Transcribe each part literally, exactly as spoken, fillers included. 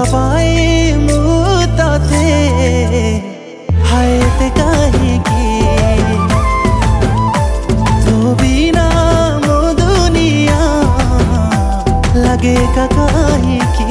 पाए मु तते हाय ते काहेकि तू बिना मो दुनिया लगे का काहेकि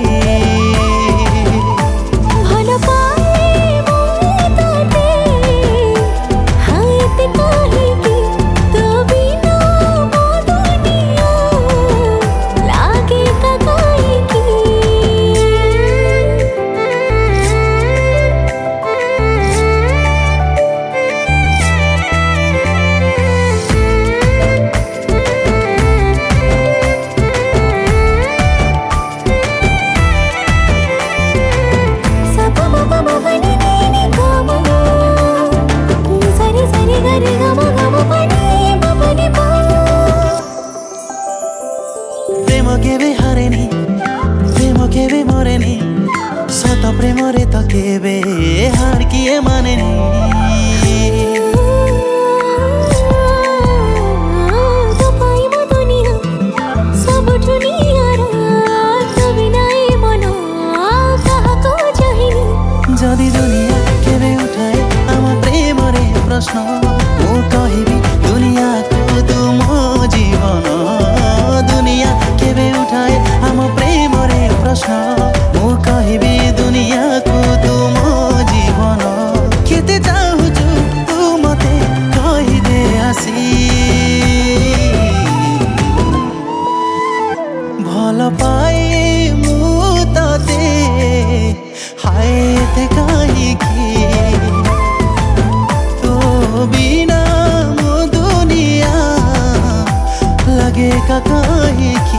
प्रेम केवे हारेनी प्रेम केवे मरेनी सत प्रेम रे तो केवे हार किए मानेनी जदि दुनिया केवे उठाए आम प्रेम रे प्रश्न मु कहिबी दुनिया को तुम जीवन दुनिया केवे उठाए आम प्रेम रे प्रश्न मु कहिबी दुनिया को तुम जीवन केते चाहुछु तू मते कहि दे आसी भल पाए मु तते हाय ते काहेकि तो बिना मो दुनिया लगे का काहेकि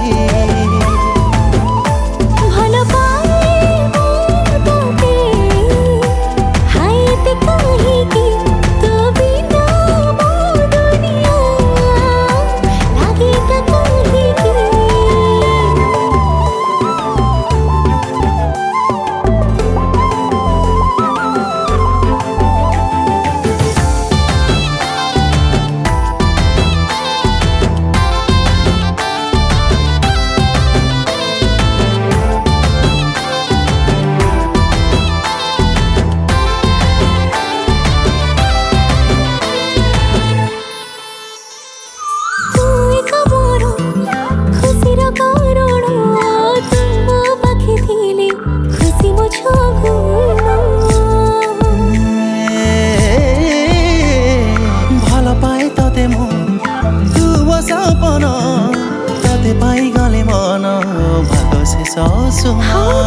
सपन तते पाई गले मन भाग से ससुम